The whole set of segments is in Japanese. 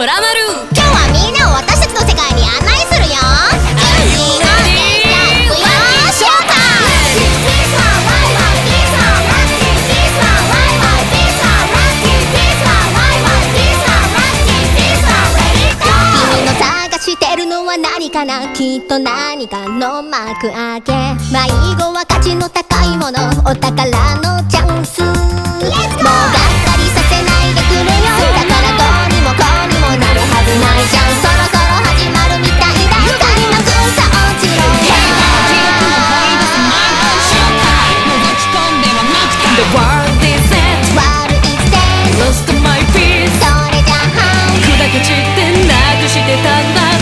トラマル。 今日はみんなを私たちの世界に案内するよ。君の探してるのは何かな、きっと何かの幕開け。迷子は価値の高いもの、お宝のチャンス。もうがっかりさせないでくれよ。だからどうにもこうにもなるはずないじゃん。そろそろ始まるみたいだ。開幕さ落ちろよ。 The world is set, World is dead, lost my peace。 それじゃあ砕け散ってなくしてたんだ。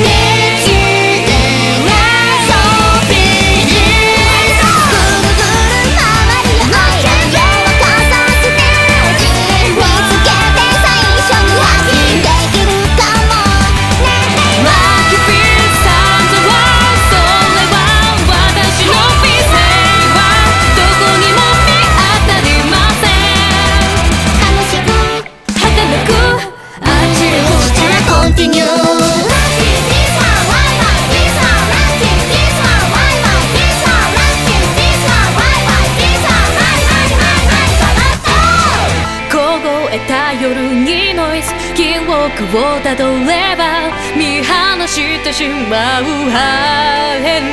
夜にノイズ記憶をたどれば見放してしまう破片。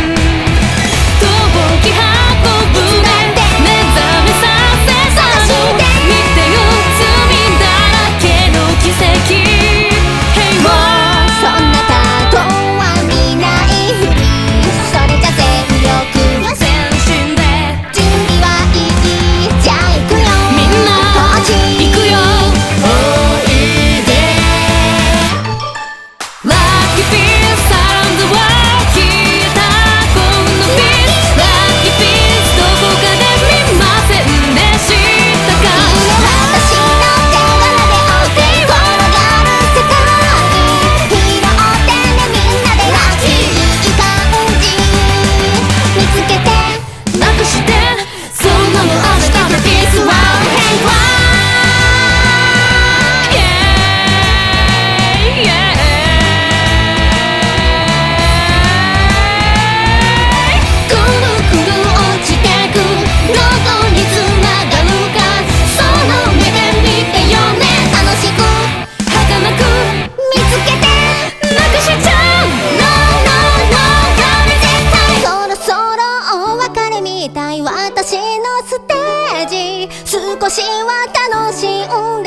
遠き運ぶね目覚めさせたの見てよ罪だらけの奇跡。 もうそんな過去は見ないふり。それじゃ全力全身で準備はいい。じゃあ行くよみんな行くよ。私のステージ少しは楽しん